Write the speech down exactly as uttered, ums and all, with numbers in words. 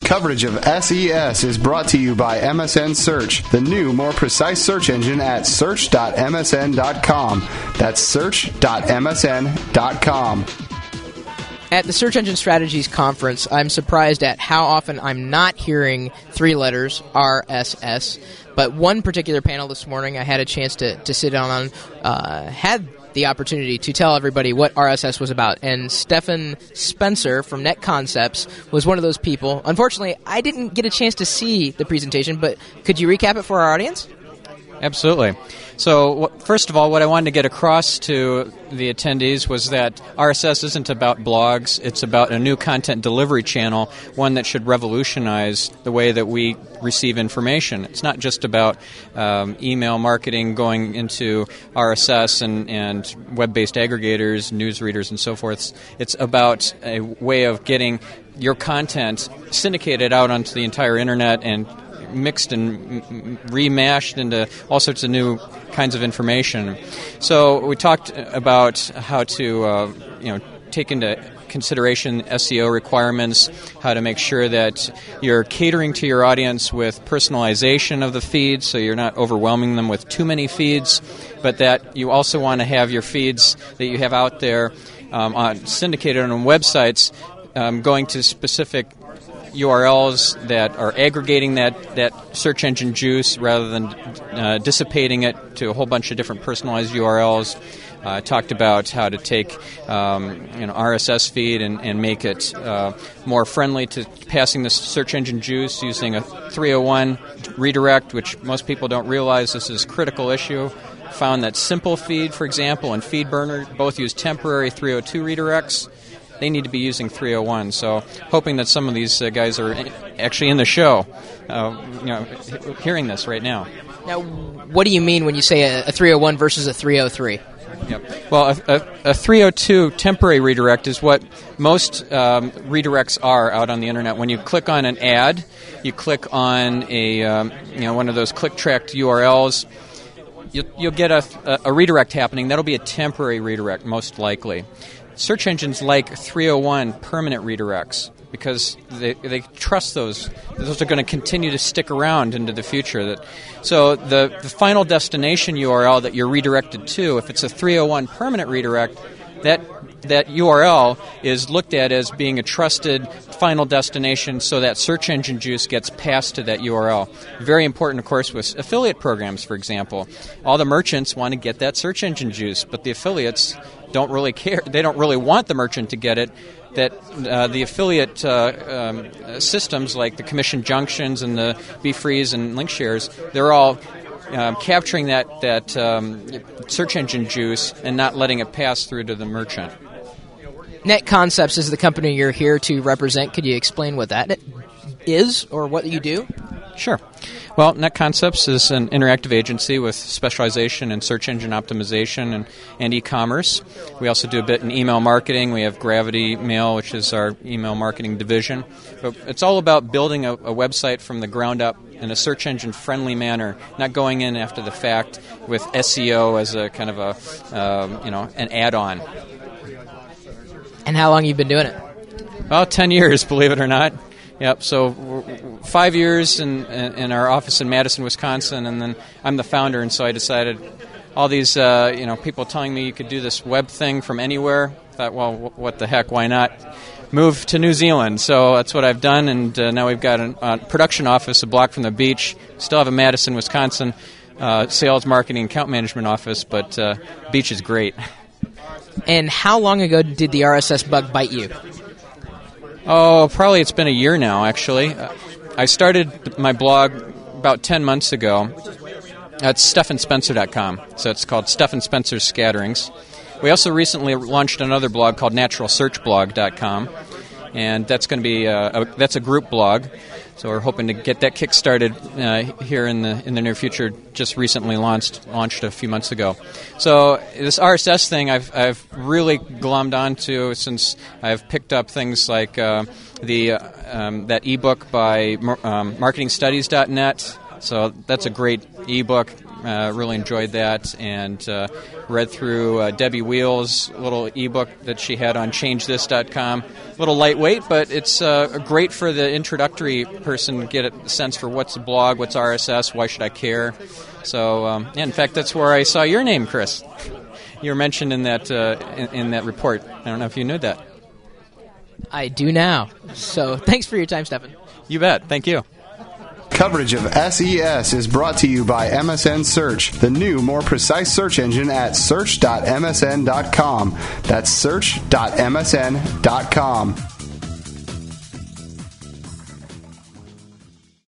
coverage of S E S is brought to you by M S N Search, the new, more precise search engine at search dot m s n dot com. That's search dot m s n dot com. At the Search Engine Strategies Conference, I'm surprised at how often I'm not hearing three letters, R S S. But one particular panel this morning I had a chance to, to sit down on, uh, had the opportunity to tell everybody what R S S was about. And Stefan Spencer from Net Concepts was one of those people. Unfortunately, I didn't get a chance to see the presentation, but could you recap it for our audience? Absolutely. So, first of all, what I wanted to get across to the attendees was that R S S isn't about blogs. It's about a new content delivery channel, one that should revolutionize the way that we receive information. It's not just about um, email marketing going into R S S and, and web-based aggregators, news readers, and so forth. It's about a way of getting your content syndicated out onto the entire Internet and mixed and remashed into all sorts of new kinds of information. So we talked about how to, uh, you know, take into consideration S E O requirements, how to make sure that you're catering to your audience with personalization of the feeds, so you're not overwhelming them with too many feeds, but that you also want to have your feeds that you have out there um, on, syndicated on websites um, going to specific U R Ls that are aggregating that, that search engine juice rather than uh, dissipating it to a whole bunch of different personalized U R Ls. I uh, talked about how to take um, you know, R S S feed and, and make it uh, more friendly to passing the search engine juice using a three oh one redirect, which most people don't realize this is a critical issue. Found that Simple Feed, for example, and FeedBurner both use temporary three oh two redirects. They need to be using three oh one. So hoping that some of these uh, guys are actually in the show, uh, you know, hearing this right now. Now, what do you mean when you say a, a three oh one versus a three oh three? Yep. Well, a, a, a three oh two temporary redirect is what most um, redirects are out on the Internet. When you click on an ad, you click on a um, you know one of those click-tracked U R Ls, you'll, you'll get a, a, a redirect happening. That'll be a temporary redirect, most likely. Search engines like three oh one permanent redirects because they they trust those. Those are going to continue to stick around into the future. That so the, the final destination U R L that you're redirected to, if it's a three oh one permanent redirect, that that U R L is looked at as being a trusted final destination, so that search engine juice gets passed to that U R L. Very important, of course, with affiliate programs, for example. All the merchants want to get that search engine juice, but the affiliates don't really care. They don't really want the merchant to get it. That uh, the affiliate uh, um, systems like the commission junctions and the BeFreeze and link shares, they're all um, capturing that, that um, search engine juice and not letting it pass through to the merchant. Net Concepts is the company you're here to represent. Could you explain what that is or what you do? Sure. Well, Net Concepts is an interactive agency with specialization in search engine optimization and, and e-commerce. We also do a bit in email marketing. We have Gravity Mail, which is our email marketing division. But it's all about building a, a website from the ground up in a search engine-friendly manner, not going in after the fact with S E O as a kind of a, um, you know, an add-on. And how long have you been doing it? Well, ten years, believe it or not. Yep, so five years in, in our office in Madison, Wisconsin, and then I'm the founder, and so I decided all these uh, you know people telling me you could do this web thing from anywhere. I thought, well, what the heck, why not move to New Zealand? So that's what I've done, and uh, now we've got a uh, production office a block from the beach. Still have a Madison, Wisconsin uh, sales, marketing, account management office, but uh, beach is great. And how long ago did the R S S bug bite you? Oh, probably it's been a year now, actually. Uh, I started my blog about ten months ago. That's stefan spencer dot com, so it's called Stefan Spencer's Scatterings. We also recently launched another blog called natural search blog dot com, and that's going to be a, a, that's a group blog. So we're hoping to get that kick-started uh, here in the in the near future. Just recently launched launched a few months ago. So this R S S thing I've I've really glommed onto since I've picked up things like uh, the uh, um, that ebook by um, marketing studies dot net. So that's a great ebook. Uh, really enjoyed that, and uh, read through uh, Debbie Wheel's little ebook that she had on change this dot com. A little lightweight, but it's uh, great for the introductory person to get a sense for what's a blog, what's R S S, why should I care. So, um, yeah, in fact, that's where I saw your name, Chris. You were mentioned in that uh, in, in that report. I don't know if you knew that. I do now. So thanks for your time, Stefan. You bet. Thank you. Coverage of S E S is brought to you by M S N Search, the new, more precise search engine at search dot M S N dot com. That's search dot M S N dot com.